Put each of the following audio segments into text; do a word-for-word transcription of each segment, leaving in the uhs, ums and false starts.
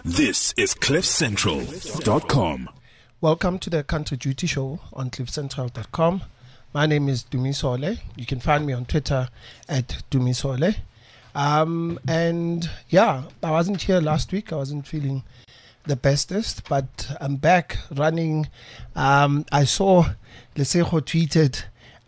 This is cliff central dot com. Welcome to the Country Duty Show on cliff central dot com. My name is Dumisole. You can find me on Twitter at Dumisole. Um, and yeah, I wasn't here last week. I wasn't feeling the bestest, but I'm back running. Um, I saw Lesego tweeted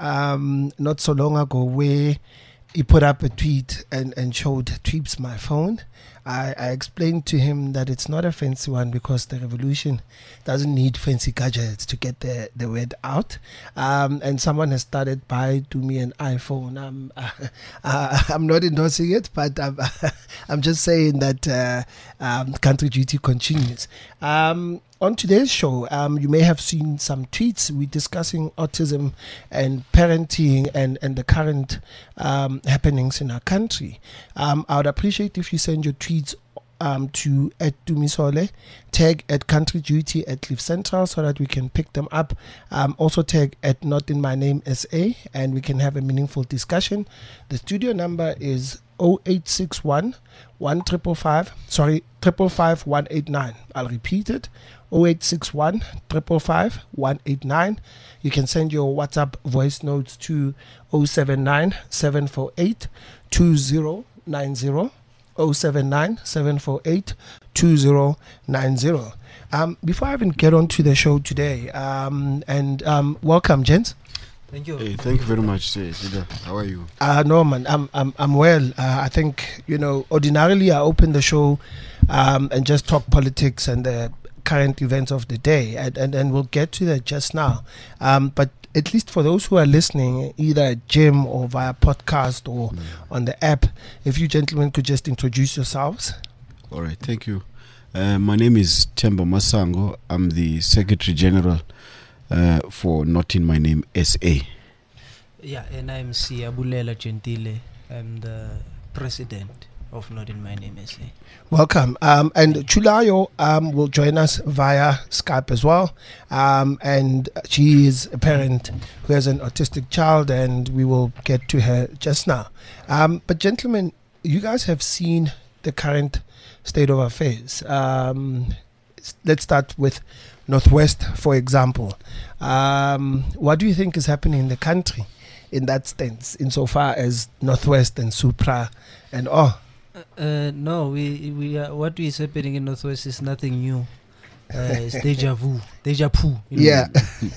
um, not so long ago where he put up a tweet and, and showed Tweeps my phone. I, I explained to him that it's not a fancy one because the revolution doesn't need fancy gadgets to get the, the word out. Um, and someone has started by to me an iPhone. I'm, uh, uh, I'm not endorsing it, but I'm, I'm just saying that uh, um, Country Duty continues. Um, on today's show, um, you may have seen some tweets. We're discussing autism and parenting and, and the current um, happenings in our country. Um, I would appreciate if you send your tweets um, to at Dumisole, tag at Country Duty at Cliff Central so that we can pick them up. Um, also tag at Not In My Name S A and we can have a meaningful discussion. The studio number is oh eight six one, one five five, sorry, five five five, one eight nine. I'll repeat it. oh eight six one, five five five, one eight nine. You can send your WhatsApp voice notes to oh seven nine, seven four eight, two oh nine oh. oh seven nine, seven four eight, two oh nine oh. Um, before I even get on to the show today, um, and um, welcome, gents. Thank you. Hey, thank you very much, sir. How are you? Uh, no, man, I'm I'm I'm well. Uh, I think, you know, ordinarily I open the show um, and just talk politics and the current events of the day, and, and, and we'll get to that just now. Um, but at least for those who are listening, either at gym or via podcast or mm. on the app, if you gentlemen could just introduce yourselves. All right, thank you. Uh, my name is Temba Masango. I'm the Secretary General uh, for Not In My Name S A. Yeah, and I'm Siyabulela Gentile. I'm the President of Not In My Name S A. Welcome. Um, and Chulayo um, will join us via Skype as well. Um, and she is a parent who has an autistic child, and we will get to her just now. Um, but gentlemen, you guys have seen the current state of affairs. Um, let's start with Northwest, for example. Um, what do you think is happening in the country in that sense, insofar as Northwest and Supra and oh? Uh, no, we we are, what is happening in Northwest is nothing new. Uh, it's deja vu, deja vu. Yeah.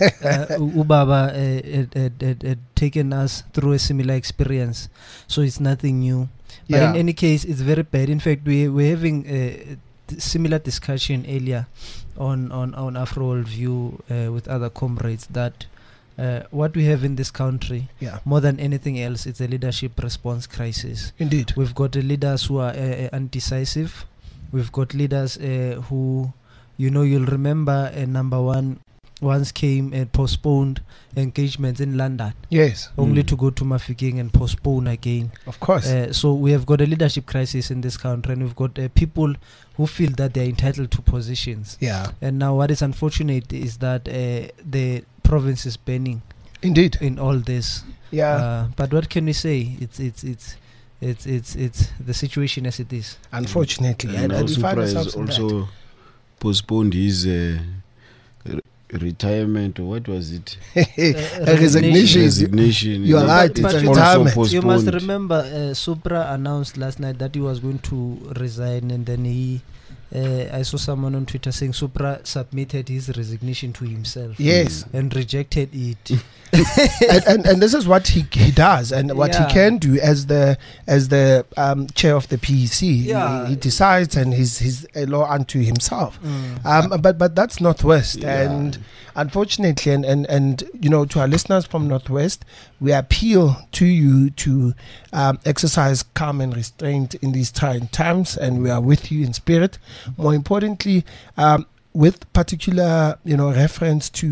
uh, Ubaba uh, had, had, had, had taken us through a similar experience, so it's nothing new. But yeah. in any case, it's very bad. In fact, we we're having a similar discussion earlier on on on Afro World View uh, with other comrades that. Uh, what we have in this country, yeah. more than anything else, it's a leadership response crisis. Indeed. We've got uh, leaders who are uh, undecisive. We've got leaders uh, who, you know, you'll remember uh, number one once came and postponed engagements in London. Yes. Only mm. to go to Mafikeng and postpone again. Of course. Uh, so we have got a leadership crisis in this country, and we've got uh, people who feel that they're entitled to positions. Yeah. And now what is unfortunate is that uh, the province is burning. Indeed. In all this. Yeah. Uh, but what can we say? It's it's it's it's it's it's the situation as it is. Unfortunately, and, and, and we find has ourselves also postponed his uh, re- retirement, or what was it? uh, a resignation. Resignation. You are right. But, it's but a retirement. You must remember, uh, Supra announced last night that he was going to resign, and then he. Uh, I saw someone on Twitter saying Supra submitted his resignation to himself. Yes. And rejected it. and, and and this is what he he does, and what yeah. he can do as the as the um, chair of the P E C. Yeah. He, he decides, and he's he's a law unto himself. Mm. Um, but but that's Northwest, yeah. and unfortunately, and, and and you know, to our listeners from Northwest, we appeal to you to um, exercise calm and restraint in these trying times, and we are with you in spirit. More importantly, um, with particular, you know, reference to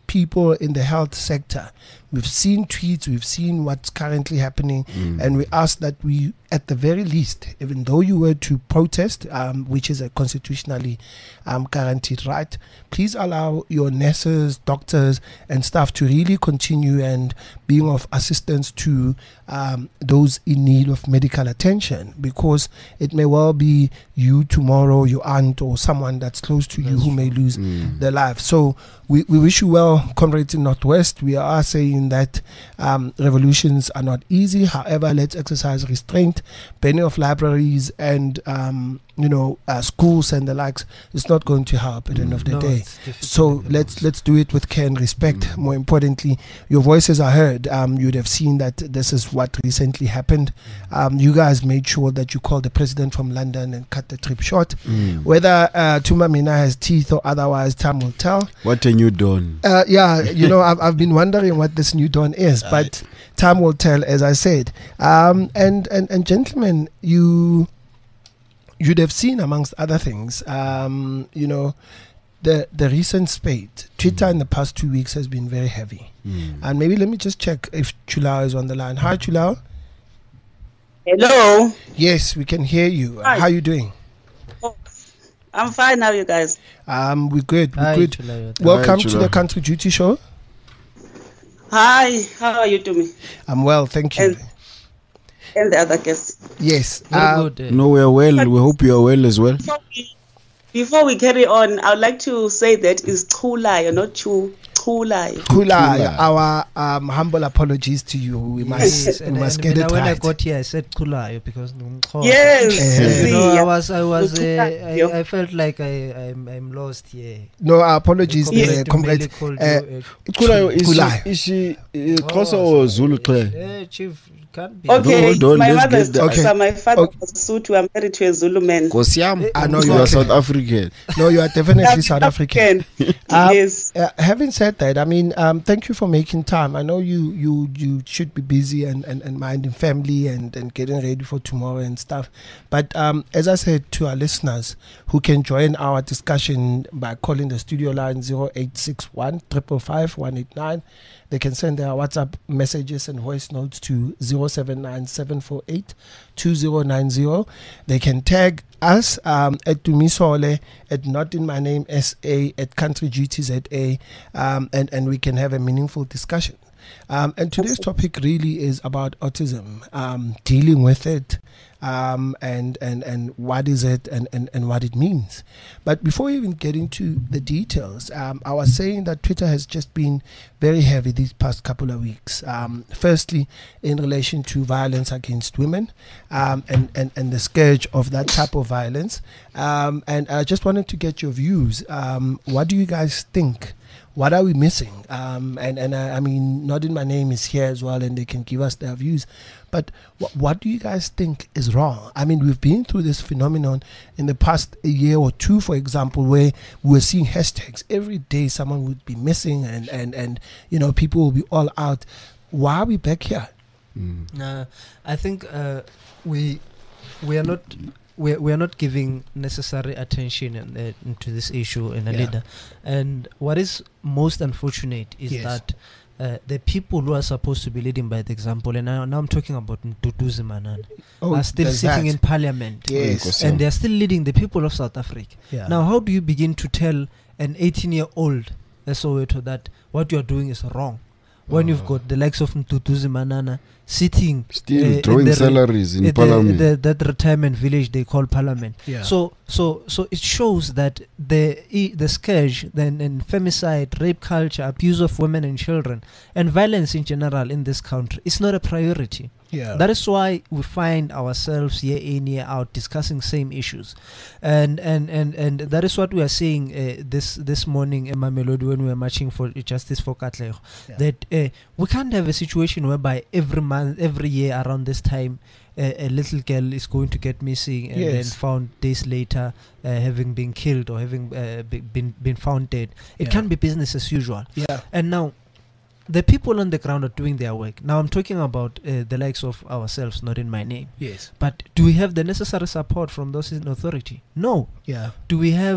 people in the health sector. We've seen tweets, we've seen what's currently happening, Mm. and we ask that we, at the very least, even though you were to protest, um, which is a constitutionally um, guaranteed right, please allow your nurses, doctors, and staff to really continue and being of assistance to um, those in need of medical attention, because it may well be you tomorrow, your aunt, or someone that's close to you who may lose Mm. their life. So we, we wish you well, comrades in Northwest. We are saying that um, revolutions are not easy. However, let's exercise restraint. Banning of libraries and um, you know uh, schools and the likes is not going to help at the end of the No, day. it's difficult So in the let's most. let's do it with care and respect. Mm. More importantly, your voices are heard. Um, you'd have seen that this is what recently happened. Um, you guys made sure that you called the president from London and cut the trip short. Mm. Whether uh, Tuma Mina has teeth or otherwise, time will tell. What a new dawn. Uh, yeah, you know, I've, I've been wondering what this new dawn is, but time will tell, as I said. Um, and, and, and gentlemen, you, you'd have seen, amongst other things, um, you know, the, the recent spate. Twitter in the past two weeks has been very heavy. Mm. And maybe let me just check if Chulao is on the line. Hi, Chulao. Hello. Yes, we can hear you. Hi. How are you doing? I'm fine now, you guys. Um, we're good. We're Hi, good. Chulayo. Welcome Hi, to the Chulao. Country Duty Show. Hi, how are you doing? I'm well, thank you. And- And the other guests. Yes. Very uh, good. eh. No, we are well. We hope you are well as well. Before we, before we carry on, I would like to say that it's Chulayo, not Chu. Chulayo. Kula, Kula. our um, humble apologies to you. We must, Yes, we and, must and get when, it I, when I right. got here, I said Kulayo because Ngumxhosa. Yes. Eh. You know, I yeah. was, I was, uh, Chulayo. I, I felt like I, I'm, I'm lost here. No, our apologies, The uh, comrades. called Uh, you, Kulayo, is Kulayo. she, is she uh, Oh, Xhosa or sorry. Zulu? Claire? Yeah, Chief, can't be. Okay, Hold on, my let's mother is get that. Xhosa, my father Okay. was Sotho. I'm married to a Zulu man. Kosiam. I know you you are are South clear. African. No, you are definitely I'm South African. Um, yes. Uh, having said that, I mean, um, thank you for making time. I know you you, you should be busy and, and, and minding family and, and getting ready for tomorrow and stuff. But um, as I said to our listeners who can join our discussion by calling the studio line zero eight six one, five five five, one eight nine, they can send their WhatsApp messages and voice notes to zero seven nine seven four eight two zero nine zero. They can tag us um, at Dumisole, at Not In My Name S A, at Country G T Z A, um, and, and we can have a meaningful discussion. Um, and today's topic really is about autism, um, dealing with it, um, and, and, and what is it and, and, and what it means. But before we even get into the details, um, I was saying that Twitter has just been very heavy these past couple of weeks. Um, firstly, in relation to violence against women um, and, and, and the scourge of that type of violence. Um, and I just wanted to get your views. Um, what do you guys think? What are we missing? Um, and and I, I mean, Not In My Name is here as well, and they can give us their views. But wh- what do you guys think is wrong? I mean, we've been through this phenomenon in the past a year or two, for example, where we were seeing hashtags every day. Someone would be missing, and and and you know, people will be all out. Why are we back here? Mm. Uh, I think uh, we we are not we we are not giving necessary attention in, uh, into this issue in a Yeah. leader. And what is most unfortunate is Yes. that uh, the people who are supposed to be leading by the example, and now, now I'm talking about Ntutuzi Manana, are still there's sitting that. in parliament. Yes. And they are still leading the people of South Africa. Yeah. Now, how do you begin to tell an eighteen-year-old Soweto that what you are doing is wrong, when you've got the likes of Ntutuzi Manana sitting Still uh, in drawing the re- salaries in uh, the- parliament. the- that retirement village they call parliament? Yeah. So, so, so it shows that the e- the scourge, then and femicide, rape culture, abuse of women and children, and violence in general in this country is not a priority. yeah. That is why we find ourselves year in, year out discussing same issues, and and and, and that is what we are saying uh, this this morning in Mamelodi when we were marching for justice for Katlego. Yeah. That uh, we can't have a situation whereby every month, every year around this time, uh, a little girl is going to get missing and then Yes. found days later uh, having been killed or having uh, be, been been found dead. It Yeah. can't be business as usual. yeah. And now, the people on the ground are doing their work. Now, I'm talking about uh, the likes of ourselves, Not In My Name. Yes. But do we have the necessary support from those in authority? No. Yeah. Do we have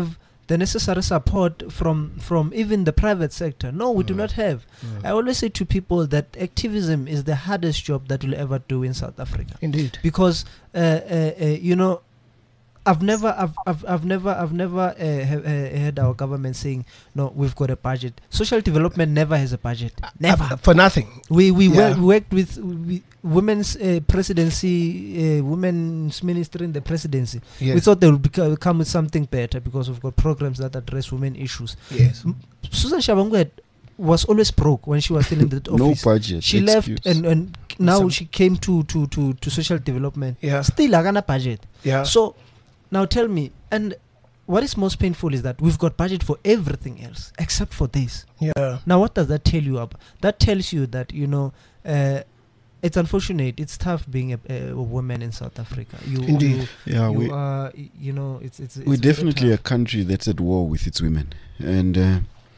the necessary support from from even the private sector. No, we mm. do not have. Mm. I always say to people that activism is the hardest job that you'll ever do in South Africa. Indeed. Because, uh, uh, uh, you know, I've never, I've, I've, I've never, I've never uh, ha- uh, heard our government saying, "No, we've got a budget." Social development never has a budget, never uh, for nothing. We we, yeah. work, we worked with we, women's uh, presidency, uh, women's ministry in the presidency. Yes. We thought they would beca- come with something better because we've got programs that address women issues. Yes, M- Susan Shabangwe was always broke when she was still in the office. No budget. She excuse. left and and now Some she came to to to to social development. Yeah, still agana budget. Yeah, so. Now tell me, and what is most painful is that we've got budget for everything else except for this. Yeah. Now what does that tell you about? That tells you that, you know, uh, it's unfortunate. It's tough being a, a woman in South Africa. You, Indeed. You, yeah, you we are, you know, it's it's. it's we're very definitely a tough. country that's at war with its women, and uh,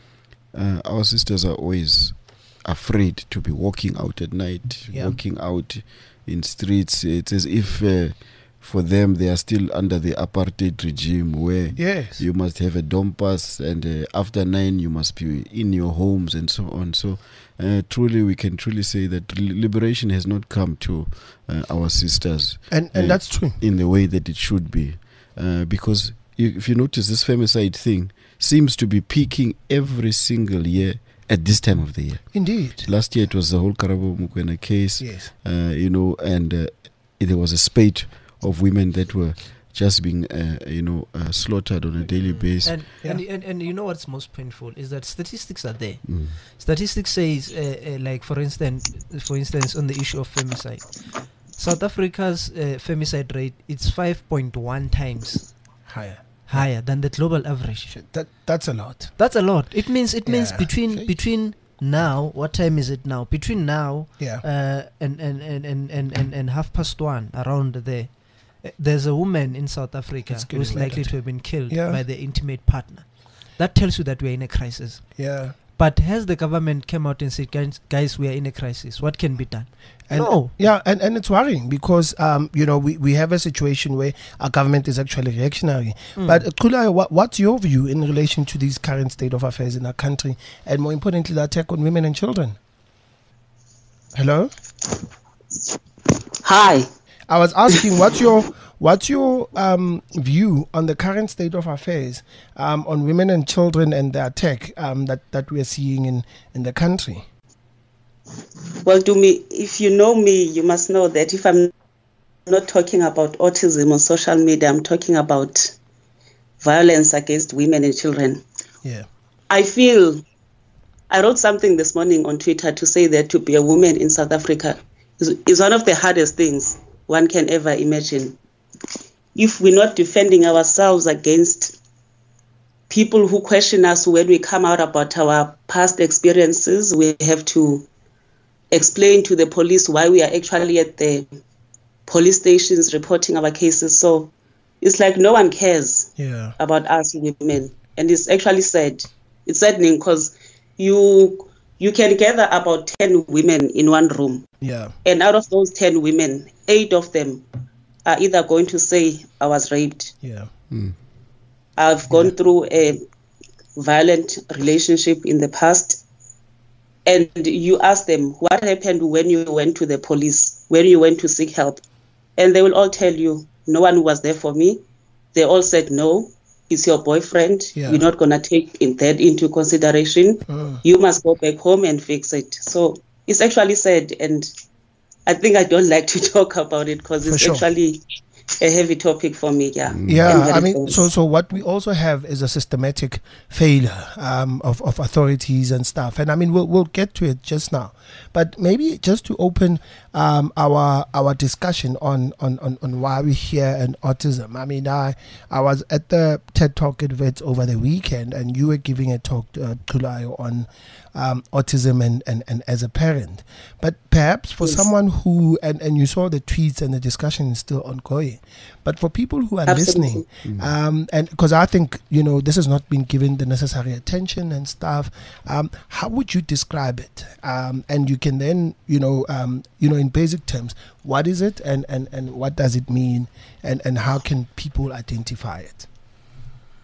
uh, our sisters are always afraid to be walking out at night, Yeah. walking out in streets. It's as if. Uh, For them, they are still under the apartheid regime where yes. you must have a dom pass, and uh, after nine you must be in your homes and so on. So uh, truly, we can truly say that li- liberation has not come to uh, our sisters, and and uh, that's true in the way that it should be, uh, because you, if you notice, this femicide thing seems to be peaking every single year at this time of the year. Indeed. Last year it was the whole Karabo Mukwena case, Yes. uh, you know, and uh, there was a spate of women that were just being, uh, you know, uh, slaughtered on a daily basis. And, Yeah. and and and you know what's most painful is that statistics are there. Mm. Statistics says, uh, uh, like for instance, for instance, on the issue of femicide, South Africa's uh, femicide rate is five point one times Higher. higher than the global average. That that's a lot. That's a lot. It means it means Yeah. between Okay. between now, what time is it now? Between now Yeah. uh, and, and, and, and, and, and, and half past one, around there, uh, there's a woman in South Africa It's getting who's likely murdered. to have been killed Yeah. by their intimate partner. That tells you that we're in a crisis. Yeah. But has the government come out and said, guys, guys, we are in a crisis. What can be done? And no. Yeah, and, and it's worrying because um, you know, we, we have a situation where our government is actually reactionary. Mm. But uh, Kula, what, what's your view in relation to this current state of affairs in our country, and more importantly, the attack on women and children? Hello? Hi. I was asking what's your what's your um, view on the current state of affairs um, on women and children and the attack um, that, that we are seeing in, in the country? Well, to me, if you know me, you must know that if I'm not talking about autism on social media, I'm talking about violence against women and children. Yeah. I feel, I wrote something this morning on Twitter to say that to be a woman in South Africa is, is one of the hardest things one can ever imagine. If we're not defending ourselves against people who question us when we come out about our past experiences, we have to explain to the police why we are actually at the police stations reporting our cases. So it's like no one cares Yeah. about us women. And it's actually sad. It's saddening because you you can gather about ten women in one room. Yeah. And out of those ten women, eight of them are either going to say, I was raped. Yeah. Mm. I've gone through a violent relationship in the past. And you ask them, what happened when you went to the police, when you went to seek help? And they will all tell you, no one was there for me. They all said, no, it's your boyfriend. Yeah. You're not going to take in that into consideration. Mm. You must go back home and fix it. So it's actually sad. And I think I don't like to talk about it because For it's sure. actually a heavy topic for me. Yeah. And Yeah, very I mean, close. so so what we also have is a systematic failure um, of of authorities and stuff, and I mean we'll we'll get to it just now, but maybe just to open um, our our discussion on, on, on, on why we're here and autism. I mean, I I was at the TED Talk event over the weekend, and you were giving a talk uh, Tulayo on um, autism and, and, and as a parent, but perhaps for Yes. someone who and, and you saw the tweets and the discussion is still ongoing. But for people who are Absolutely. listening, um, and because I think, you know, this has not been given the necessary attention and stuff, um, how would you describe it? Um, and you can then, you know, um, you know, in basic terms, what is it and, and, and what does it mean, and, and how can people identify it?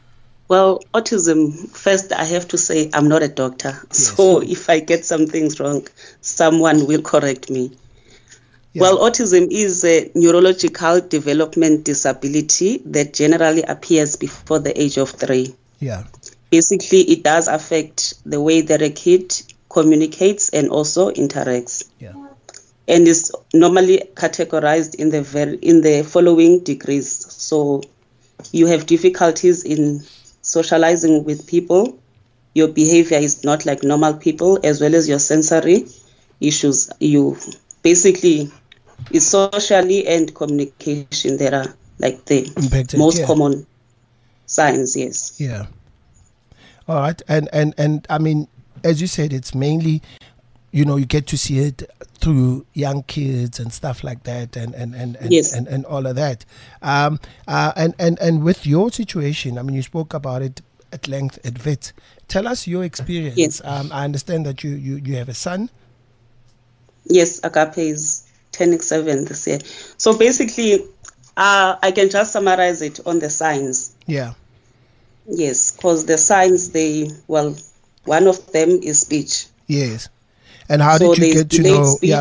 Well, autism, first I have to say I'm not a doctor. Yes. So if I get some things wrong, someone will correct me. Yeah. Well, autism is a neurological development disability that generally appears before the age of three. Yeah. Basically, it does affect the way that a kid communicates and also interacts. Yeah. And is normally categorized in the very, in the following degrees. So you have difficulties in socializing with people. Your behavior is not like normal people, as well as your sensory issues. You basically, it's socially and communication. There are like the Impacted, most yeah. common signs, yes. Yeah. All right. And, and, and I mean, as you said, it's mainly, you know, you get to see it through young kids and stuff like that, and and and and, Yes. and, and all of that. Um, uh, and and and with your situation, I mean, you spoke about it at length at V I T. Tell us your experience. Yes. Um, I understand that you you you have a son. Yes, Agape is turning seven this year. So basically, uh, I can just summarize it on the signs. Yeah. Yes, because the signs, they, well, one of them is speech. Yes. And how so did you there's get to delayed know? speech. Yeah.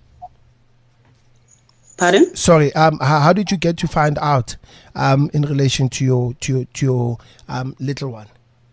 Pardon? Sorry. Um. How, how did you get to find out? Um. In relation to your to your, to your um little one.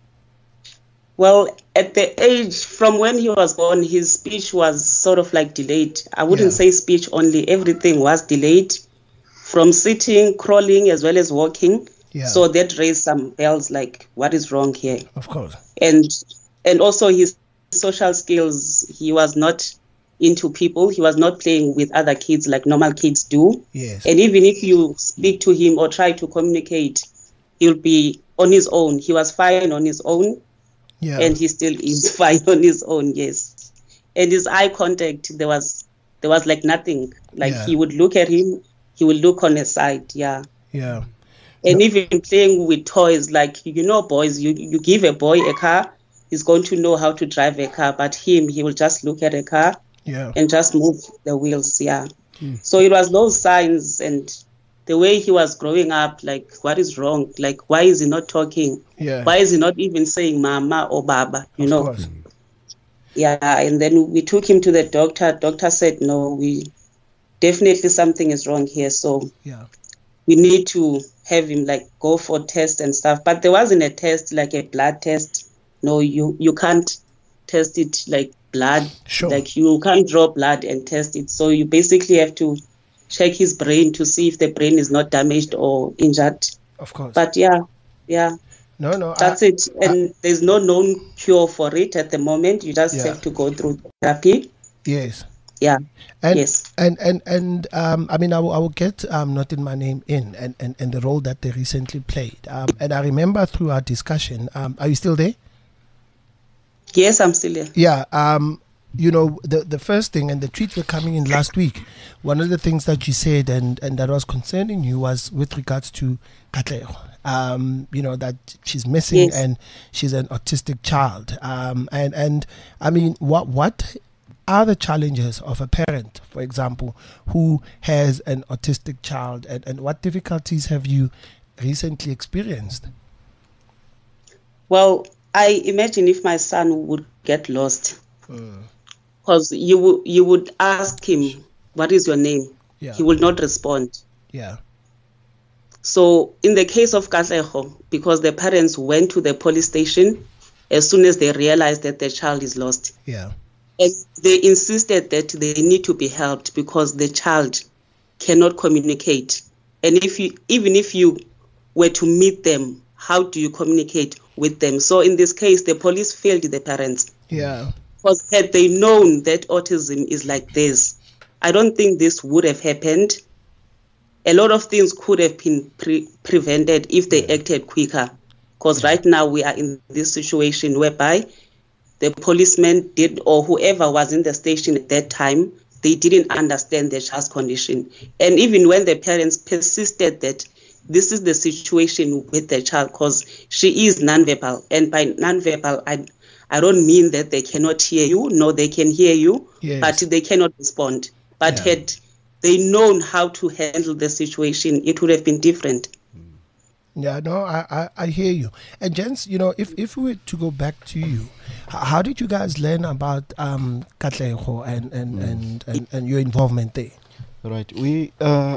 Well, at the age from when he was born, his speech was sort of like delayed. I wouldn't Yeah. say speech only. Everything was delayed, from sitting, crawling, as well as walking. Yeah. So that raised some bells like, what is wrong here? Of course. And and also his social skills, he was not into people. He was not playing with other kids like normal kids do. Yes. And even if you speak to him or try to communicate, he'll be on his own. He was fine on his own. Yeah. And he still is fine on his own, yes. And his eye contact, there was there was like nothing. Like Yeah. he would look at him, he would look on his side, yeah. Yeah. And even playing with toys, like, you know, boys, you, you give a boy a car, he's going to know how to drive a car. But him, he will just look at a car Yeah. and just move the wheels, yeah. So it was those signs and the way he was growing up, like, what is wrong? Like, why is he not talking? Yeah. Why is he not even saying mama or baba, you Of know? course. Yeah, and then we took him to the doctor. Doctor said, no, we definitely something is wrong here. So Yeah. we need to have him like go for tests and stuff. But there wasn't a test, like a blood test. No, you, you can't test it like blood. Sure. Like you can't draw blood and test it. So you basically have to check his brain to see if the brain is not damaged or injured. Of course. But yeah, yeah. no, no. That's I, it. And there's no known cure for it at the moment. You just Yeah. have to go through therapy. Yes. Yeah. And, Yes. And and and um, I mean, I will, I will get um, Not In My Name in and, and, and the role that they recently played. Um, and I remember through our discussion. Um, are you still there? Yes, I'm still here. Yeah. Um, you know, the the first thing, and the tweets were coming in last week. One of the things that you said and, and that was concerning you was with regards to Katlego. Um, you know, that she's missing Yes. and she's an autistic child. Um, and, and I mean, what what are the challenges of a parent, for example, who has an autistic child, and, and what difficulties have you recently experienced? Well, I imagine if my son would get lost, because you would you would ask him, "What is your name?" Yeah. He will not respond. Yeah. So in the case of Katlego, because the parents went to the police station as soon as they realized that their child is lost, Yeah. and they insisted that they need to be helped because the child cannot communicate. And if you, even if you were to meet them, how do you communicate with them? So in this case, the police failed the parents. Yeah. Because had they known that autism is like this, I don't think this would have happened. A lot of things could have been pre- prevented if they acted quicker. Because right now we are in this situation whereby the policeman did, or whoever was in the station at that time, they didn't understand the child's condition. And even when the parents persisted that this is the situation with the child, because she is nonverbal, and by nonverbal, I I don't mean that they cannot hear you. No, they can hear you, Yes. but they cannot respond. But Yeah. had they known how to handle the situation, it would have been different. Yeah, no, I, I, I hear you. And gents, you know, if, if we were to go back to you, h- how did you guys learn about um Katlego and and, Mm. and, and, and your involvement there? Right. We uh,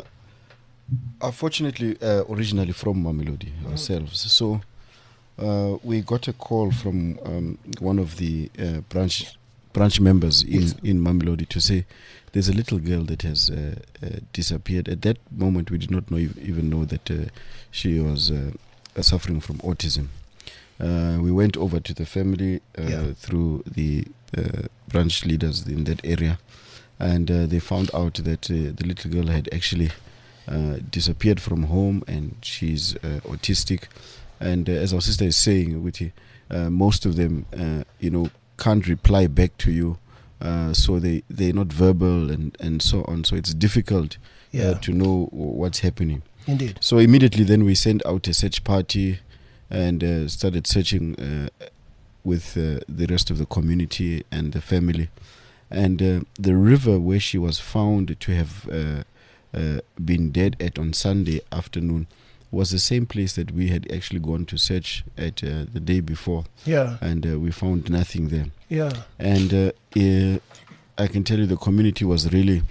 are fortunately uh, originally from Mamelodi ourselves. So uh, we got a call from um, one of the uh, branch branch members in, Yes. in Mamelodi to say there's a little girl that has uh, uh, disappeared. At that moment, we did not know even know that uh, she was uh, uh, suffering from autism. Uh, we went over to the family uh, Yeah. through the uh, branch leaders in that area, and uh, they found out that uh, the little girl had actually uh, disappeared from home, and she's uh, autistic. And uh, as our sister is saying, Witty, uh, most of them, uh, you know, can't reply back to you, uh, so they they're not verbal and and so on. So it's difficult Yeah, uh, to know what's happening. indeed. So immediately then we sent out a search party and uh, started searching uh, with uh, the rest of the community and the family. And uh, the river where she was found to have uh, uh, been dead at on Sunday afternoon was the same place that we had actually gone to search at uh, the day before, Yeah, and uh, we found nothing there. yeah, And uh, uh, I can tell you the community was really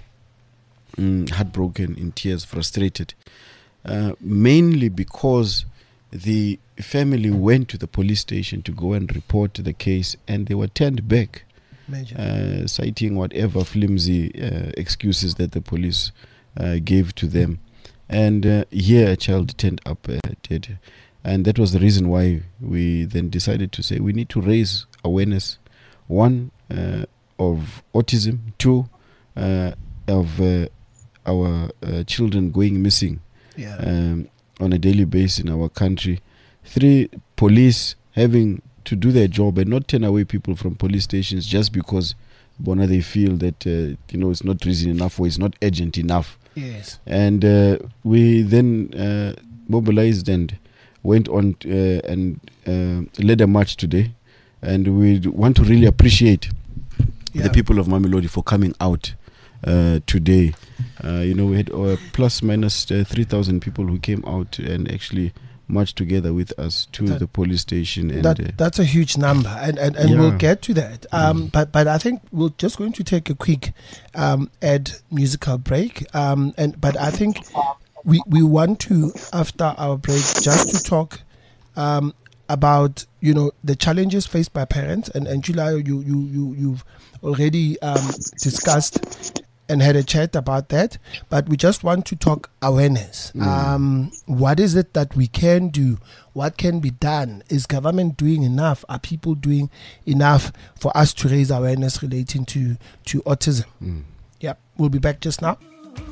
mm, heartbroken, in tears, frustrated, uh, mainly because the family went to the police station to go and report the case, and they were turned back, major. uh, citing whatever flimsy uh, excuses that the police uh, gave to them. And uh, here a child turned up uh, dead. And that was the reason why we then decided to say we need to raise awareness, one, uh, of autism, two, uh, of uh, our uh, children going missing Yeah, um, on a daily basis in our country, three, police having to do their job and not turn away people from police stations just because bona they feel that uh, you know it's not reason enough or it's not urgent enough. yes, And uh, we then uh, mobilized and went on uh, and uh, led a march today, and we want to really appreciate yeah. the people of Mamelodi for coming out uh, today. Uh, you know, we had uh, plus minus uh, three thousand people who came out and actually marched together with us to That- the police station. And That uh, that's a huge number, and and, and Yeah. we'll get to that. Um, but but I think we're just going to take a quick um ad musical break. Um, and but I think we we want to, after our break, just to talk um about, you know, the challenges faced by parents. And and July, you you you you've already um discussed and had a chat about that, but we just want to talk awareness. Um, what is it that we can do? What can be done? Is government doing enough? Are people doing enough for us to raise awareness relating to, to autism? mm. Yep, we'll be back just now.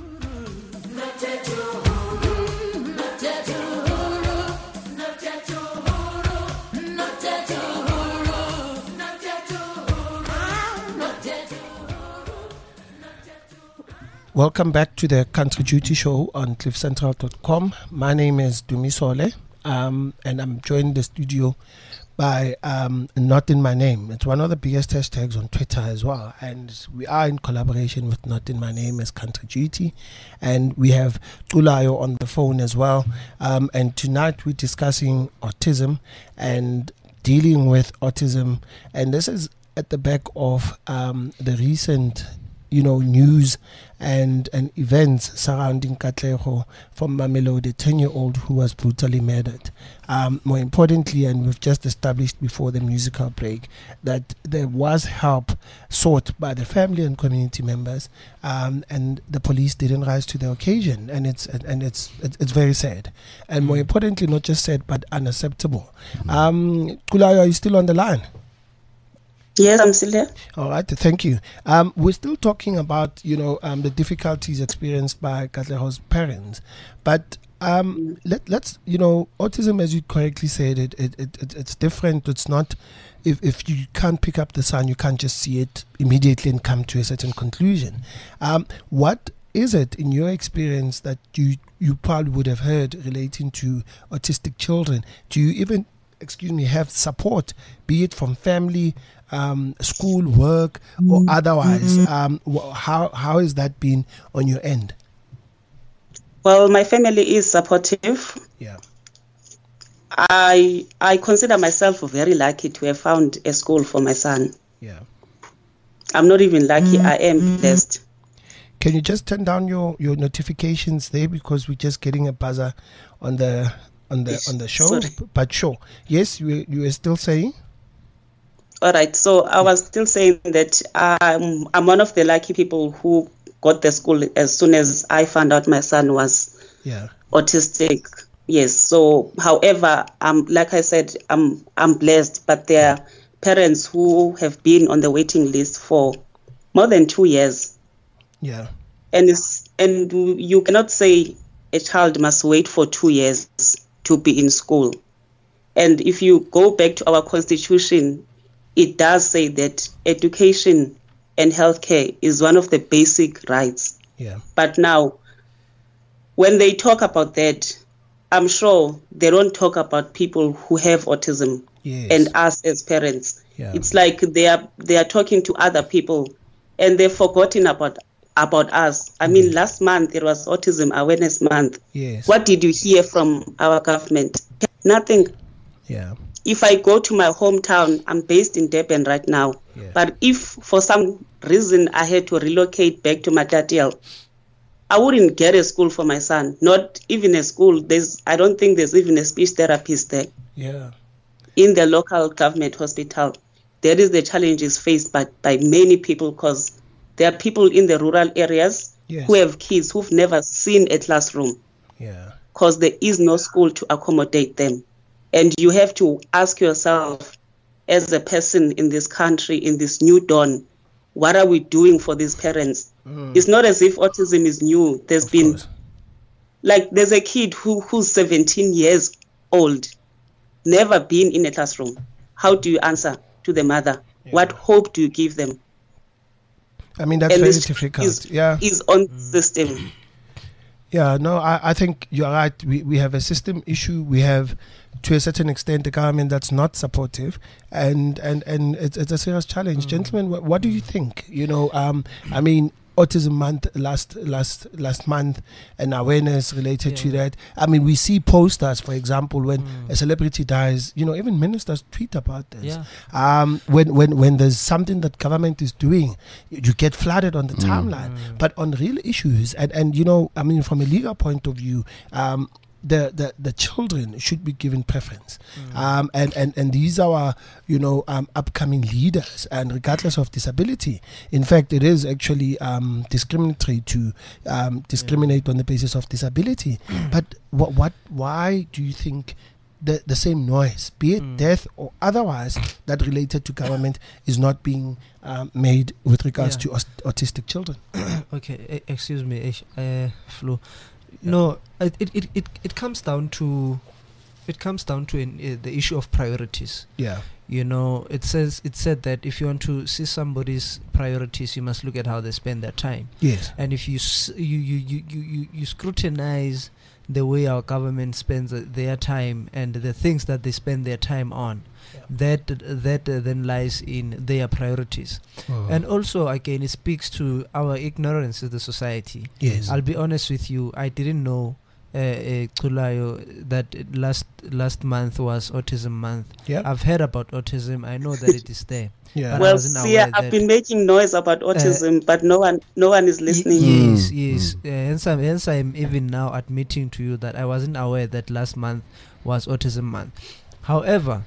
Welcome back to the Country Duty Show on cliff central dot com. My name is Dumisole, um, and I'm joined in the studio by um, Not In My Name. It's one of the biggest hashtags on Twitter as well. And we are in collaboration with Not In My Name as Country Duty. And we have Tulayo on the phone as well. Um, and tonight we're discussing autism and dealing with autism. And this is at the back of um, the recent, you know, news and, and events surrounding Katlego from Mamelodi, the ten-year-old who was brutally murdered. Um, more importantly, and we've just established before the musical break, that there was help sought by the family and community members, um, and the police didn't rise to the occasion, and it's and it's it's, it's very sad, and more importantly, not just sad but unacceptable. Um, Kulayo, are you still on the line? Yes, I'm still there. All right, thank you. Um, we're still talking about, you know, um, the difficulties experienced by Katleho's parents, but um, let, let's, you know, autism, as you correctly said, it, it, it, it it's different. It's not, if, if you can't pick up the sign, you can't just see it immediately and come to a certain conclusion. Um, what is it, in your experience, that you, you probably would have heard relating to autistic children? Do you even, excuse me, have support, be it from family, um, school, work, or otherwise? Um, wh- how how has that been on your end? Well, my family is supportive. Yeah. I I consider myself very lucky to have found a school for my son. Yeah. I'm not even lucky. I am blessed. Can you just turn down your, your notifications there, because we're just getting a buzzer on the on the on the show? Sorry. But sure, yes, you you were still saying. All right. So I was still saying that I'm I'm one of the lucky people who got the school as soon as I found out my son was Yeah. autistic. Yes. So, however, um, like I said, I'm I'm blessed, but there are parents who have been on the waiting list for more than two years. Yeah. And it's, and you cannot say a child must wait for two years to be in school. And if you go back to our constitution, it does say that education and healthcare is one of the basic rights. Yeah. But now, when they talk about that, I'm sure they don't talk about people who have autism Yes. and us as parents. Yeah. It's like they are they are talking to other people, and they've forgotten about about us. I mean, last month it was Autism Awareness Month. Yes. What did you hear from our government? Nothing. Yeah. If I go to my hometown, I'm based in Durban right now. Yeah. But if for some reason I had to relocate back to Matatiel, I wouldn't get a school for my son. Not even a school. There's I don't think there's even a speech therapist there Yeah. in the local government hospital. That is the challenges faced by, by many people, because there are people in the rural areas Yes. who have kids who've never seen a classroom, Yeah. because there is no school to accommodate them. And you have to ask yourself, as a person in this country, in this new dawn, what are we doing for these parents? Mm. It's not as if autism is new. There's Of been, course. like, there's a kid who who's seventeen years old, never been in a classroom. How do you answer to the mother? Yeah. What hope do you give them? I mean, that's And very this difficult. is, Yeah. is on the system. Yeah, no, I, I think you're right. We we have a system issue. We have, to a certain extent, a government that's not supportive, and and and it's, it's a serious challenge. Gentlemen, what, what do you think? You know, um, I mean, Autism Month last last last month, and awareness related to Yeah. that. I mean, we see posters, for example, when Mm. a celebrity dies. You know, even ministers tweet about this. Yeah. Um, when when when there's something that government is doing, you, you get flooded on the timeline. Mm. But on real issues, and and you know, I mean, from a legal point of view, um, the, the the children should be given preference. Um, and and and these are our, you know, um, upcoming leaders, and regardless of disability. In fact, it is actually um, discriminatory to um, discriminate on the basis of disability. But what what why do you think the the same noise, be it Mm. death or otherwise, that related to government is not being um, made with regards Yeah. to aut- autistic children? Okay, e- excuse me, Ish- uh, Flo. No, it, it, it, it, it comes down to it comes down to an, uh, the issue of priorities. Yeah. You know, it says it said that if you want to see somebody's priorities, you must look at how they spend their time. Yes. And if you s- you you you you, you, you scrutinize the way our government spends uh, their time and the things that they spend their time on, Yeah. that that uh, then lies in their priorities. Oh. And also, again, it speaks to our ignorance as the society. yes. I'll be honest with you, I didn't know uh, uh, Kulayo, that last last month was Autism Month. yeah. I've heard about autism. I know that it is there. yeah. but I Well, wasn't see, aware I've that- been making noise about autism, but no one, no one is listening. Y- yes, Mm, yes. Uh, hence, I'm, hence, I'm even now admitting to you that I wasn't aware that last month was Autism Month. However,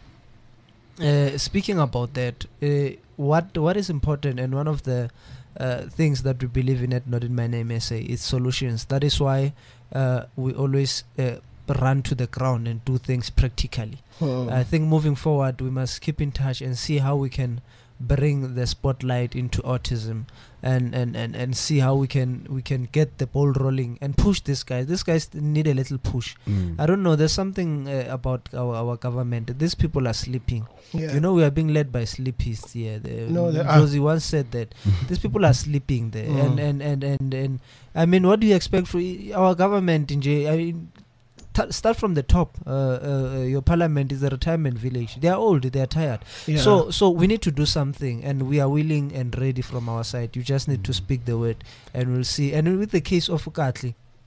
uh, speaking about that, uh, what what is important, and one of the uh, things that we believe in at Not in My Name S A is solutions. That is why uh, we always uh, run to the ground and do things practically. Oh. I think moving forward, we must keep in touch and see how we can bring the spotlight into autism, and, and, and, and see how we can we can get the ball rolling and push these guys. These guys need a little push. Mm. I don't know. There's something uh, about our, our government. These people are sleeping. yeah. You know, we are being led by sleepies here. The, No, they are. Josie once said that these people are sleeping there, Mm. and, and, and, and, and I mean, what do you expect from our government in J? I mean, t- start from the top. Uh, uh, your parliament is a retirement village. They are old. They are tired. yeah. So, so we need to do something, and we are willing and ready from our side. You just need to speak the word, and we'll see. And with the case of Ukatli,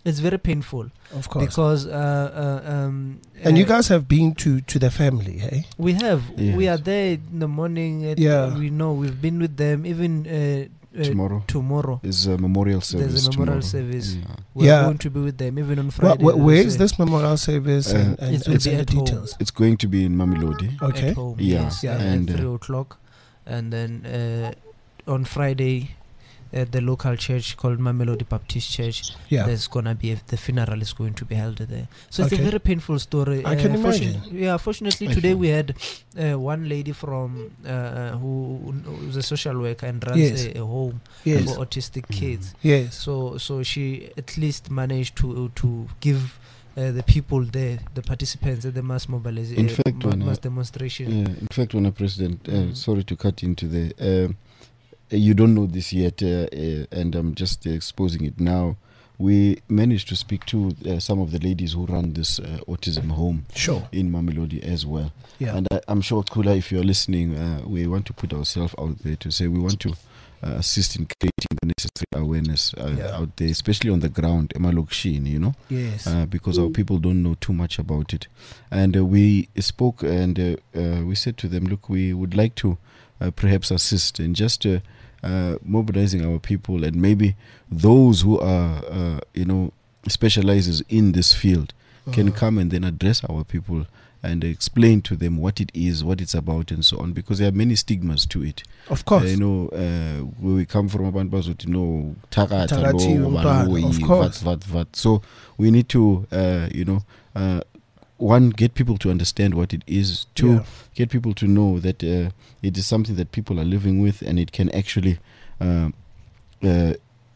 it's very painful. Of course. Because uh, uh, um, And you uh, guys have been to, to the family, hey? we have we Yes. are there in the morning. At, Yeah. we know we've been with them even uh, uh, Tomorrow Tomorrow is a memorial service. there's a memorial tomorrow. service. Yeah. We're Yeah. going to be with them even on Wh- Friday. wh- where there's is a- this memorial service Uh, and, and, It will and be the at home. details? It's going to be in Mamelodi. Okay. At home, Yeah, yes, yeah. uh, And, at uh, three o'clock, and then uh, on Friday at the local church called Mamelodi Baptist Church, Yeah. there's gonna be a, the funeral is going to be held there. So it's Okay. a very painful story. I can fortun- imagine. Yeah, fortunately I today can. we had uh, one lady from uh, uh, who who's a social worker and runs Yes. a, a home Yes. for autistic kids. Yes. So so she at least managed to to give. Uh, the people there, the participants at the mass mobilization, In fact, ma- when I- mass demonstration. Yeah, in fact, when a president, uh, Mhm. sorry to cut into the, um, uh, you don't know this yet, uh, uh, and I'm just uh, exposing it now. We managed to speak to uh, some of the ladies who run this uh, autism home Sure. in Mamelodi as well. Yeah. And I, I'm sure, Kula, if you're listening, uh, we want to put ourselves out there to say we want to uh, assist in creating the necessary awareness uh, Yeah. out there, especially on the ground, Emalokshini, you know. Yes. Uh, because our Mm. people don't know too much about it. And uh, we spoke and uh, uh, we said to them, look, we would like to uh, perhaps assist in just uh, uh, mobilizing our people, and maybe those who are, uh, you know, specializes in this field can Uh, come and then address our people and explain to them what it is, what it's about, and so on, because there are many stigmas to it. Of course. Uh, you know, uh, where we come from, abantu bazothi no takata Takati lo umntwana, baloyi, of course. vat, vat, vat. So we need to, uh, you know, uh, one, get people to understand what it is. Two, Yeah. get people to know that uh, it is something that people are living with, and it can actually uh, uh,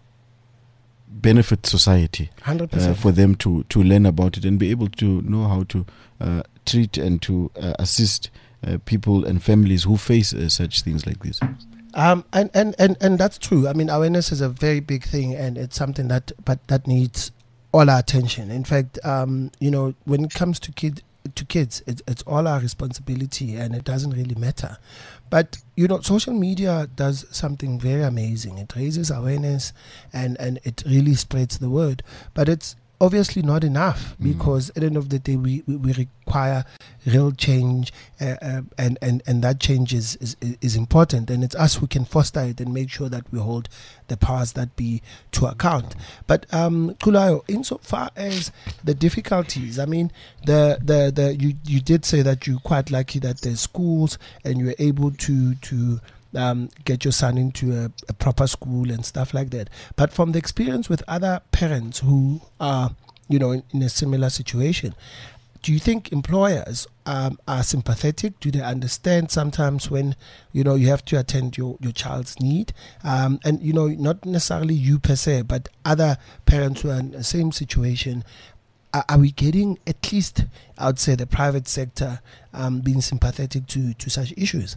benefit society. one hundred Uh, percent. for them to, to learn about it and be able to know how to uh, treat and to uh, assist uh, people and families who face uh, such things like this. Um, and, and, and, and that's true. I mean, awareness is a very big thing, and it's something that but that needs all our attention. In fact, um, you know, when it comes to kid to kids, it's it's all our responsibility, and it doesn't really matter. But you know, social media does something very amazing. It raises awareness, and and it really spreads the word. But it's obviously not enough, Mm. because at the end of the day, we, we, we require real change, uh, uh, and, and, and that change is, is, is important, and it's us who can foster it and make sure that we hold the powers that be to account. But um, Kulayo, insofar as the difficulties, I mean, the, the, the you, you did say that you're quite lucky that there's schools and you're able to to Um, get your son into a, a proper school and stuff like that. But from the experience with other parents who are, you know, in, in a similar situation, do you think employers um, are sympathetic? Do they understand sometimes when, you know, you have to attend your, your child's need? Um, and, you know, not necessarily you per se, but other parents who are in the same situation. Are, are we getting at least, I would say, the private sector um, being sympathetic to, to such issues?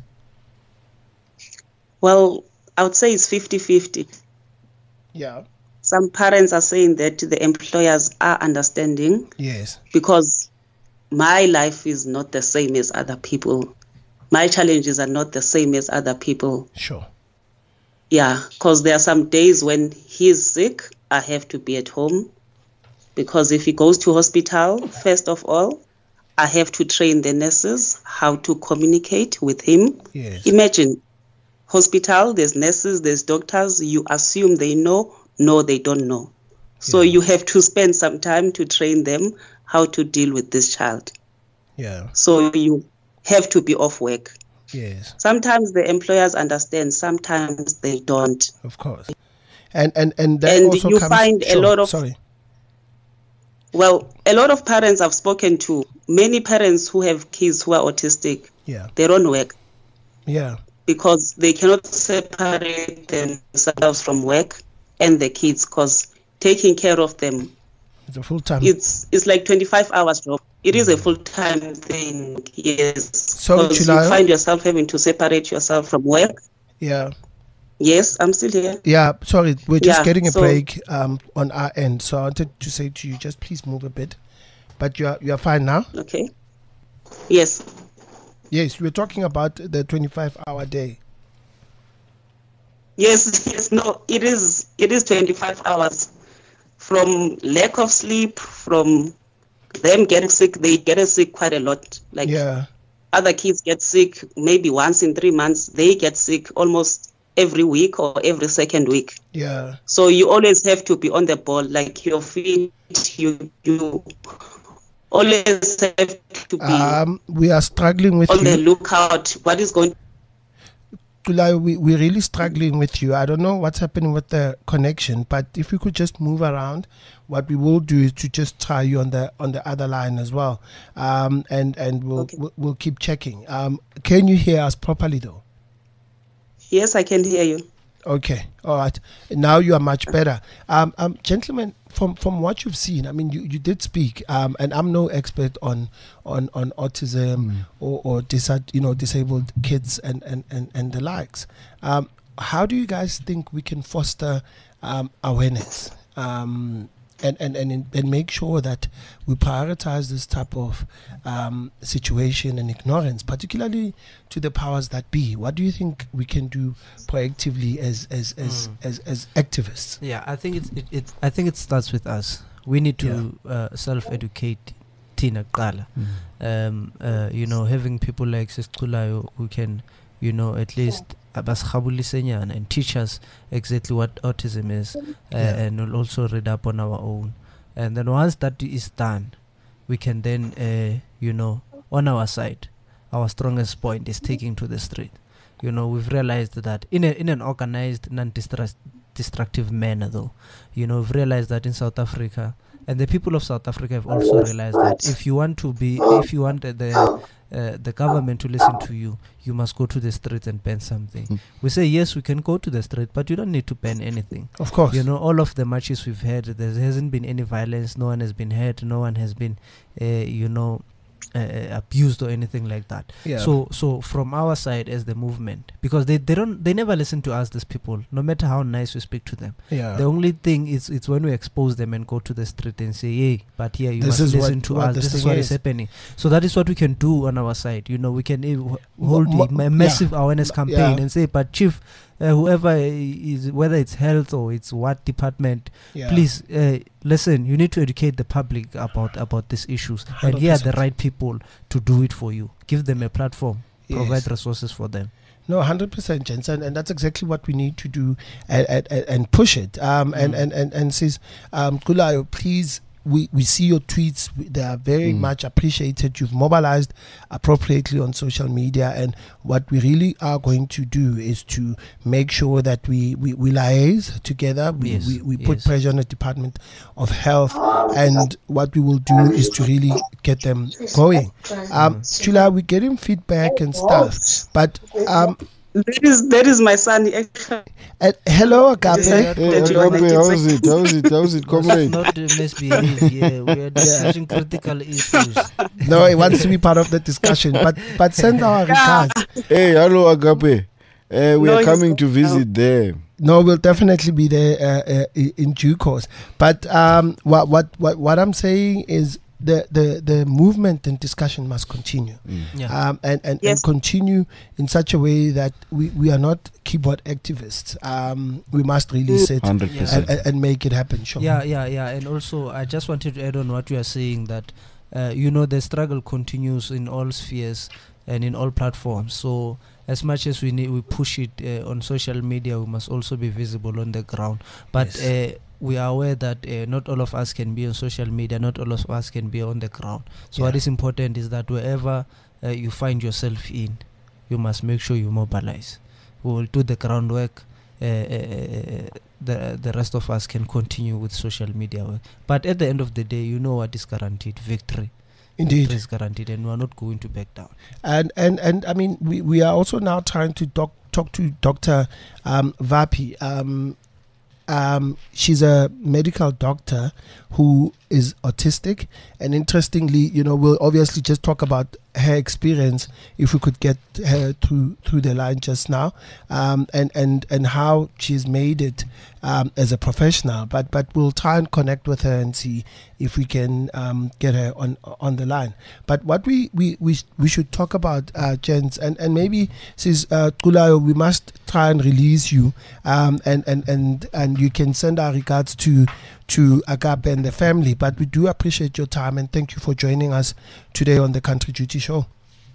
Well, I would say it's fifty-fifty. Yeah. Some parents are saying that the employers are understanding, Yes. because my life is not the same as other people. My challenges are not the same as other people. Sure. Yeah, because there are some days when he's sick, I have to be at home. Because if he goes to hospital, first of all, I have to train the nurses how to communicate with him. Yes. Imagine, hospital, there's nurses, there's doctors, you assume they know, no, they don't know. So Yeah. you have to spend some time to train them how to deal with this child. Yeah. So you have to be off work. Yes. Sometimes the employers understand, sometimes they don't. Of course. And and and that And also you comes, find a sure, lot of- sorry. Well, a lot of parents I've spoken to, many parents who have kids who are autistic, Yeah. they don't work Yeah. because they cannot separate themselves from work and the kids, because taking care of them, It's a full time. it's it's like twenty-five hours job. It is a full-time thing, yes. So, 'Cause you Chilayo? find yourself having to separate yourself from work. Yeah. Yes, I'm still here. Yeah. Sorry, we're just Yeah, getting a so- break um on our end. So I wanted to say to you, just please move a bit. But you are you are fine now? Okay. Yes. Yes, we were talking about the twenty-five hour day. Yes, yes, no, it is it is twenty-five hours from lack of sleep, from them getting sick. They get sick quite a lot. Like Yeah. other kids get sick maybe once in three months. They get sick almost every week or every second week. Yeah. So you always have to be on the ball. Like your feet, you you always have to be Um, we are struggling with on the you. lookout. What is going Tulai, we, we're really struggling with you. I don't know what's happening with the connection, but if we could just move around, what we will do is to just try you on the on the other line as well, um, and and we'll, Okay. we'll we'll keep checking. Um, can you hear us properly though? Yes, I can hear you. Okay, all right. Now you are much better. Um, um, gentlemen, from from what you've seen, I mean, you, you did speak, um, and I'm no expert on on on autism or or dis- you know disabled kids and and and, and the likes. Um, how do you guys think we can foster um, awareness? Um, and, and, and, and make sure that we prioritize this type of um, situation and ignorance, particularly to the powers that be. What do you think we can do proactively as as as, Mm. as, as activists? Yeah, I think it's it, it. I think it starts with us. We need to uh, self-educate. Tina Qala. Um, uh, you know, having people like Sis Kulayo who can, you know, at least abashabulisenyana and teach us exactly what autism is, uh, Yeah. and we'll also read up on our own. And then once that is done, we can then, uh, you know, on our side, our strongest point is taking to the street. You know, we've realized that in a, in an organized, non-destructive manner, though, you know, we've realized that in South Africa, and the people of South Africa have also realized that if you want to be, if you want uh, the uh, the government to listen to you, you must go to the streets and ban something. Mm. We say yes, we can go to the street, but you don't need to ban anything. Of course. You know, all of the marches we've had, there hasn't been any violence. No one has been hurt. No one has been, uh, you know, uh, abused or anything like that. Yeah. So, so from our side as the movement, because they, they don't, they never listen to us, these people, no matter how nice we speak to them. yeah. The only thing is, it's when we expose them and go to the street and say, "Hey, but here you This must is listen what- to what us. this This is thing what is is." happening." So that is what we can do on our side. You know, we can uh, Mo- hold mo- a ma- yeah. massive awareness campaign Yeah. and say, "But chief, uh, whoever is, whether it's health or it's what department, yeah. please uh, listen. You need to educate the public about about these issues, and here are the one hundred percent. right people to do it for you. Give them a platform, Yes. provide resources for them." No, one hundred percent, Jensen, and that's exactly what we need to do and, and, and push it. Um, and, Mm. and, and, and says, um, Kulayo, please, we, we see your tweets. They are very Mm. much appreciated. You've mobilized appropriately on social media. And what we really are going to do is to make sure that we, we, we liaise together. We, Yes, we, we put yes. pressure on the Department of Health. And what we will do is to really get them going. Um, Chula, we're getting feedback and stuff. But um, That is that is my son. He actually Uh, hello, Agape. decided Hey, that you are Agape, how's it? How's it? How's it, Let's comrade? not uh, misbehave here. We are discussing critical issues. No, he wants to be part of the discussion, but but send our regards. Hey, hello, Agape. Uh, we No, are he's- coming to visit there. No, we'll definitely be there uh, uh, i- in due course. But um, what what what what I'm saying is the the the movement and discussion must continue. Yeah. Um, and, and, Yes. and continue in such a way that we, we are not keyboard activists. Um, we must really Mm. sit one hundred and, percent. and, and make it happen. Sure. Yeah, yeah, yeah. And also, I just wanted to add on what you are saying that, uh, you know, the struggle continues in all spheres and in all platforms. So, as much as we need, we push it uh, on social media, we must also be visible on the ground. But Yes. uh, we are aware that uh, not all of us can be on social media, not all of us can be on the ground. So, what Yeah. is important is that wherever uh, you find yourself in, you must make sure you mobilize. We will do the groundwork. Uh, uh, uh, the the rest of us can continue with social media work. But at the end of the day, you know what is guaranteed: victory. Indeed. Victory is guaranteed, and we are not going to back down. And and and I mean, we, we are also now trying to doc, talk to Doctor Um, Vapi. Um, um, she's a medical doctor who is autistic, and interestingly, you know, we'll obviously just talk about her experience if we could get her through through the line just now, um, and and and how she's made it um, as a professional. But but we'll try and connect with her and see if we can um, get her on on the line. But what we we we, sh- we should talk about, uh, gents, and and maybe says uh, Kulayo, we must try and release you, um, and and and and you can send our regards to to Agape and the family. But we do appreciate your time and thank you for joining us today on the Country Duty Show.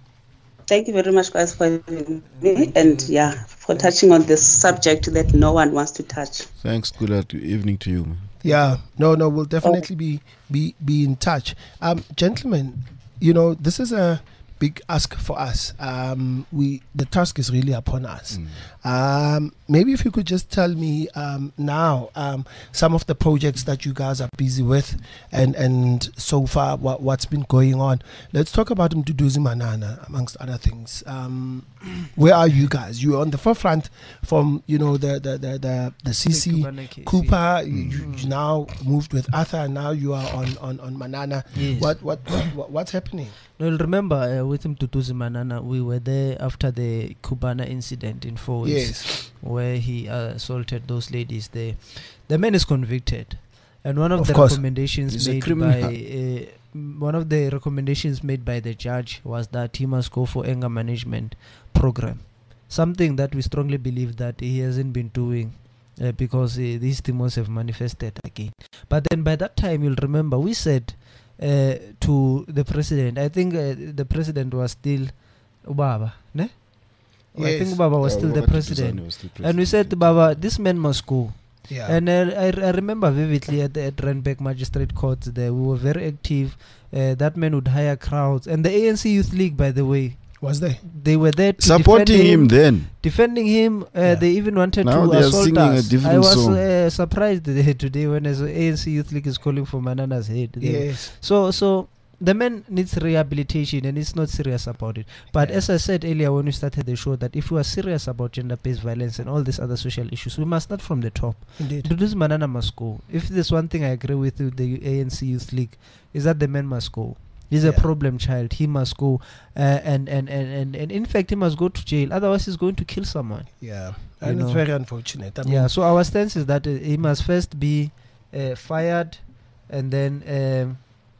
Thank you very much, guys, for having me, and yeah, for touching on this subject that no one wants to touch. Thanks. Good evening to you, man. Yeah, no, no, we'll definitely be be be in touch. Um, gentlemen, you know, this is a big ask for us. Um, we the task is really upon us. Mm. Um, maybe if you could just tell me um, now um, some of the projects that you guys are busy with, and and so far what what's been going on. Let's talk about Mduduzi Manana amongst other things. Um, where are you guys? You're on the forefront from you know the the the the, the C C Cooper. Mm. You, you now moved with Arthur, and now you are on on on Manana. Yes. What, what what what's happening? No, remember uh, with Mduduzi Manana, we were there after the Cubana incident in Four Ways, yes, where he uh, assaulted those ladies there. The man is convicted, and one of, of the course. recommendations He's made by uh, one of the recommendations made by the judge was that he must go for anger management program, something that we strongly believe that he hasn't been doing. Uh, because uh, these demons have manifested again. But then by that time, you'll remember we said uh, to the president, I think uh, the president was still Ubaba, ne? Yes. I think Ubaba was, Yeah, still, the Ubaba president. was still And we said, Baba, this man must go. Yeah. And uh, I, I remember vividly at the at Randburg Magistrate Court there, we were very active. Uh, that man would hire crowds. And the A N C Youth League, by the way, was there? they were there to supporting defend him, then. defending him. Uh, Yeah. They even wanted Now to they are assault singing a us. different I was song. uh, surprised today when as A N C Youth League is calling for Manana's head. They- Yes. So, so the man needs rehabilitation, and it's not serious about it. But Yeah. as I said earlier when we started the show, that if we are serious about gender-based violence and all these other social issues, we must start from the top. Indeed. Mduduzi Manana must go. If there's one thing I agree with you, the A N C Youth League, is that the man must go. He's Yeah. a problem child. He must go, uh, and, and, and, and, and in fact, he must go to jail. Otherwise, he's going to kill someone. Yeah. You And it's know. very unfortunate. I mean, Yeah. So our stance is that uh, he must first be uh, fired, and then um,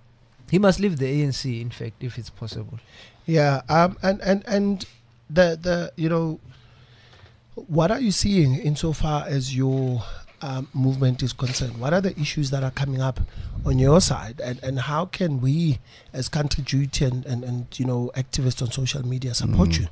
he must leave the A N C. In fact, if it's possible. Yeah, um, and and and the the you know, what are you seeing insofar as your um, movement is concerned? What are the issues that are coming up on your side, and and how can we, as Country Duty and and, and you know activists on social media, support Mm. you?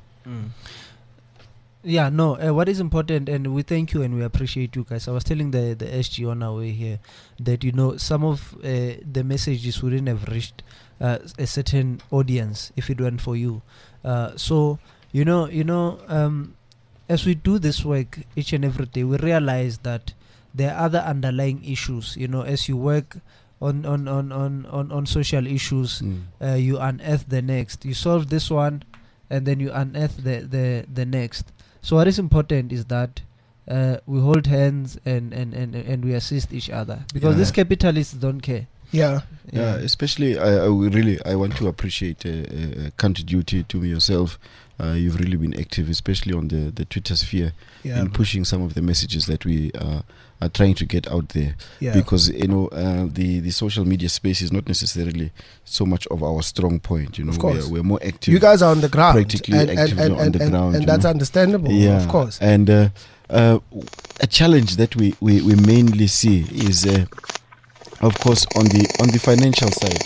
Yeah, no, uh, what is important, and we thank you and we appreciate you guys. I was telling the, the S G on our way here that, you know, some of uh, the messages wouldn't have reached uh, a certain audience if it weren't for you. Uh, so, you know, you know, um, as we do this work each and every day, we realize that there are other underlying issues. You know, as you work on, on, on, on, on, on social issues, Mm. uh, you unearth the next. You solve this one, and then you unearth the, the, the next. So what is important is that uh, we hold hands and, and, and, and we assist each other, because Yeah. these capitalists don't care. Yeah, Yeah, especially I, I would really I want to appreciate uh, uh, Country Duty to me yourself. Uh, you've really been active, especially on the, the Twitter sphere, yeah, in pushing some of the messages that we uh, are trying to get out there. yeah. Because you know uh, the the social media space is not necessarily so much of our strong point. You know, Of course. we're, we're more active. You guys are on the ground, practically and, and, actively and, on and, the and, ground, and you that's know. understandable. yeah, Of course. And uh, uh, a challenge that we, we, we mainly see is, uh, of course, on the on the financial side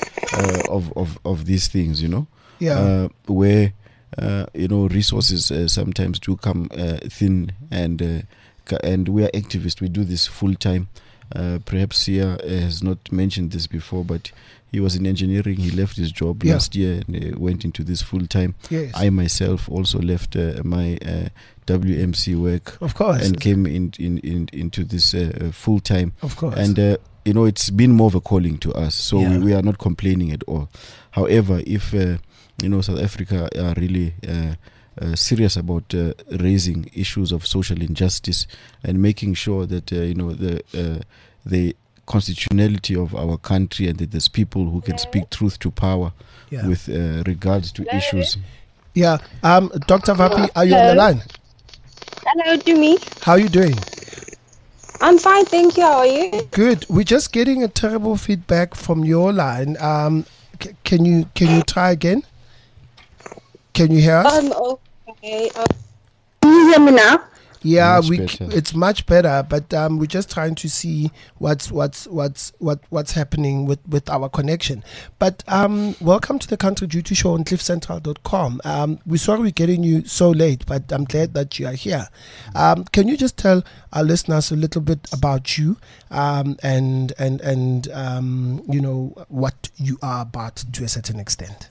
uh, of, of of these things. You know, Yeah, uh, where uh, you know resources uh, sometimes do come uh, thin, and uh, ca- and we are activists. We do this full time. Uh, perhaps Sia uh, has not mentioned this before, but he was in engineering. He left his job Yeah. last year and uh, went into this full time. yes, I myself also left uh, my uh, W M C work of course, and came in, in, in into this uh, full time. of course, And uh, you know, it's been more of a calling to us, so Yeah. we, we are not complaining at all. However, if uh, you know, South Africa are really uh, uh, serious about uh, raising issues of social injustice and making sure that uh, you know the uh, the constitutionality of our country, and that there's people who can speak truth to power yeah, with uh, regards to issues. yeah. Um, Doctor Vapi, are you on the Hello. line? Hello, Dumi. How are you doing? I'm fine, thank you. How are you? Good. We're just getting a terrible feedback from your line. Um, c- can you can you try again? Can you hear us? Um, okay. Um, can you hear me now? Yeah, Much we better. it's much better, but um, we're just trying to see what's what's what's what what's happening with, with our connection. But um, welcome to the Country Duty Show on cliff central dot com. Um, we're sorry we're getting you so late, but I'm glad that you are here. Um, can you just tell our listeners a little bit about you um, and and and um, you know what you are about to a certain extent?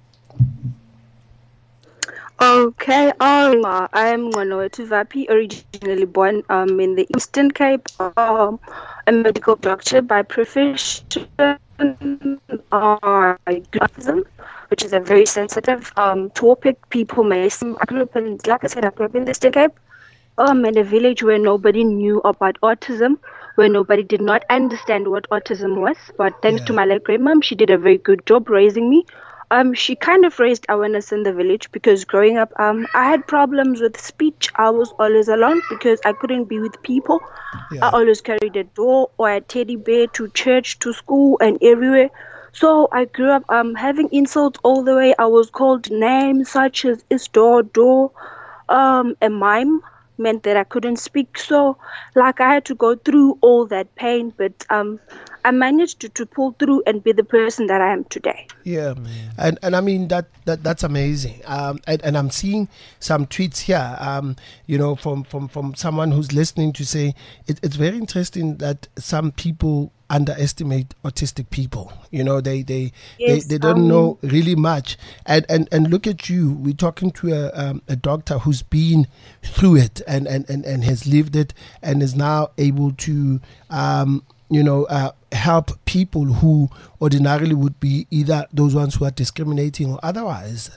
Okay, um, uh, I'm Nqonowetu Vapi, originally born um, in the Eastern Cape, um, a medical doctor by profession. Uh, I grew up with them, which is a very sensitive um, topic. People may seem, I grew up in, like I said, I grew up in the Eastern Cape, um, in a village where nobody knew about autism, where nobody did not understand what autism was. But thanks Yeah. to my late grandmom, she did a very good job raising me. Um, she kind of raised awareness in the village because growing up, um, I had problems with speech. I was always alone because I couldn't be with people. Yeah. I always carried a doll or a teddy bear to church, to school, and everywhere. So I grew up um having insults all the way. I was called names such as Isdor, door, um, a mime meant that I couldn't speak. So, like, I had to go through all that pain, but um, I managed to, to pull through and be the person that I am today. Yeah, and and I mean that, that that's amazing. Um, and, and I'm seeing some tweets here. Um, you know, from from from someone who's listening to say it, it's very interesting that some people underestimate autistic people. You know, they they Yes, they, they don't um, know really much. And and and look at you. We're talking to a um, a doctor who's been through it and and and and has lived it and is now able to um you know, uh, help people who ordinarily would be either those ones who are discriminating or otherwise.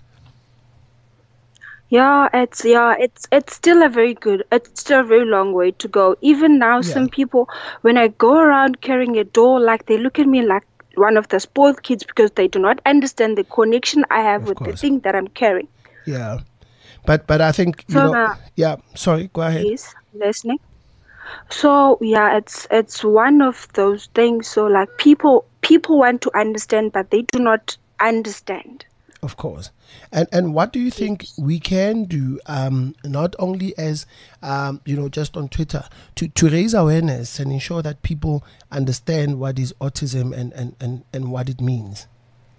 Yeah, it's yeah, it's it's still a very good, it's still a very long way to go. Even now, Yeah. some people, when I go around carrying a doll, like they look at me like one of the spoiled kids because they do not understand the connection I have Of with the course. thing that I'm carrying. Yeah. But but I think, you So, know, uh, yeah, sorry, go ahead. Yes, listening. So yeah, it's it's one of those things. So like people people want to understand, but they do not understand. Of course. And and what do you think we can do, um, not only as, um, you know, just on Twitter, to, to raise awareness and ensure that people understand what is autism and, and, and, and what it means?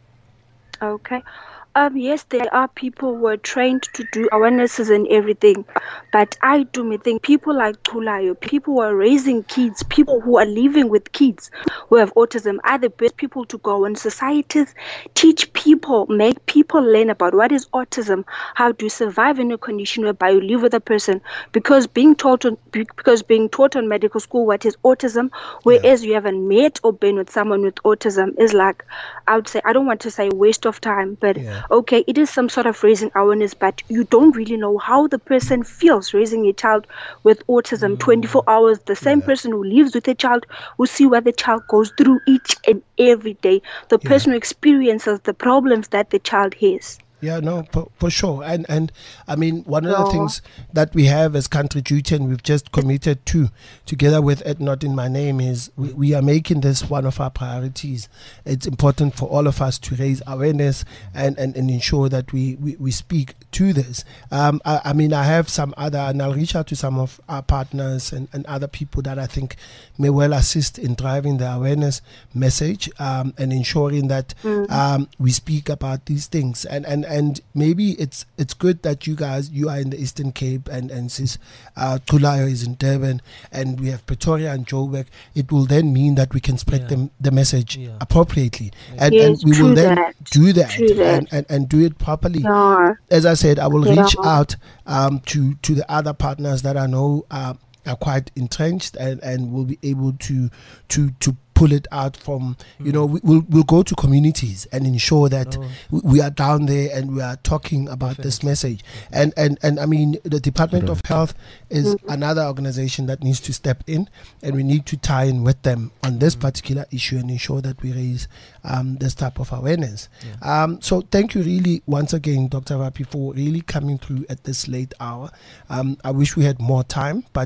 Okay. Um, yes, there are people who are trained to do awarenesses and everything, but I do me think people like Tulayo, people who are raising kids, people who are living with kids who have autism are the best people to go in societies, teach people, make people learn about what is autism, how to survive in a condition whereby you live with a person, because being taught on, because being taught on medical school what is autism, whereas you haven't met or been with someone with autism is like, I would say, I don't want to say waste of time, but Yeah. okay, it is some sort of raising awareness, but you don't really know how the person feels raising a child with autism twenty-four hours. The same person who lives with a child will see what the child goes through each and every day. The Yeah. person who experiences the problems that the child has. Yeah, no, for, for sure. And, and I mean, one of the Yeah. things that we have as Country Duty and we've just committed to, together with Ed Not In My Name, is we, we are making this one of our priorities. It's important for all of us to raise awareness and, and, and ensure that we, we, we speak to this. Um, I, I mean, I have some other, and I'll reach out to some of our partners and, and other people that I think may well assist in driving the awareness message um, and ensuring that um, we speak about these things. And, and, and maybe it's it's good that you guys, you are in the Eastern Cape and, and since uh, Tulayo is in Durban and we have Pretoria and Joburg, it will then mean that we can spread Yeah. the, the message Yeah. appropriately. And, Yes, and we will true then that. do that, True that. And, and, and do it properly. Yeah. As I said, I will Yeah. reach out um, to, to the other partners that I know uh, are quite entrenched and, and will be able to to to pull it out from, you know, we, we'll, we'll go to communities and ensure that Oh. we, we are down there and we are talking about this message. And, and, and I mean, the Department of Health is another organization that needs to step in, and we need to tie in with them on this particular issue and ensure that we raise um, this type of awareness. Um, so thank you really once again, Doctor Vapi, for really coming through at this late hour. Um, I wish we had more time, but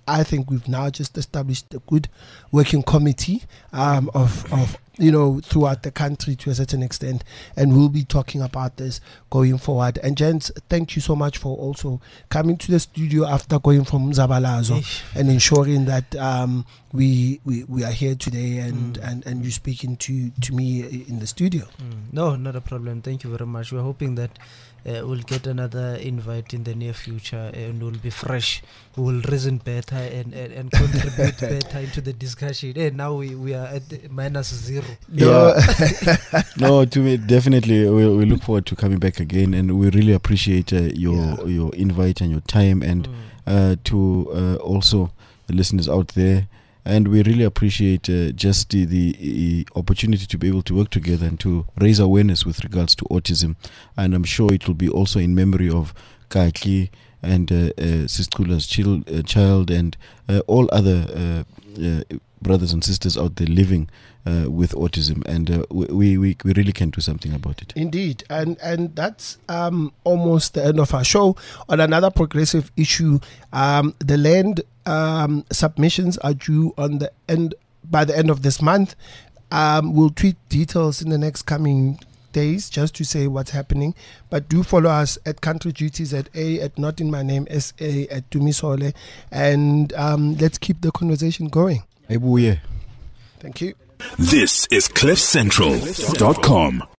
I think we've now just established a good working committee um, of of. you know, throughout the country to a certain extent, and we'll be talking about this going forward. And gents, thank you so much for also coming to the studio after going from Zabalazo and ensuring that um, we, we we are here today and, mm. and, and you speaking to, to me in the studio. Mm. No, not a problem. Thank you very much. We're hoping that uh, we'll get another invite in the near future and we'll be fresh. We will reason better and, and, and contribute better into the discussion. And now we, we are at minus zero. Yeah. No, to me, definitely, we, we look forward to coming back again, and we really appreciate uh, your yeah. your invite and your time, and mm. uh, to uh, also the listeners out there. And we really appreciate uh, just the, the uh, opportunity to be able to work together and to raise awareness with regards to autism. And I'm sure it will be also in memory of Kaki and uh, uh, Sistula's child, uh, child and uh, all other uh, uh, brothers and sisters out there living uh, with autism. And uh, we, we, we really can do something about it. Indeed. And and that's um, almost the end of our show. On another progressive issue, um, the land um, submissions are due on the end by the end of this month. Um, we'll tweet details in the next coming days just to say what's happening, but do follow us at Country Duties at A, at Not In My Name S A, at Dumisole, and um, let's keep the conversation going. Thank you. This is cliff central dot com.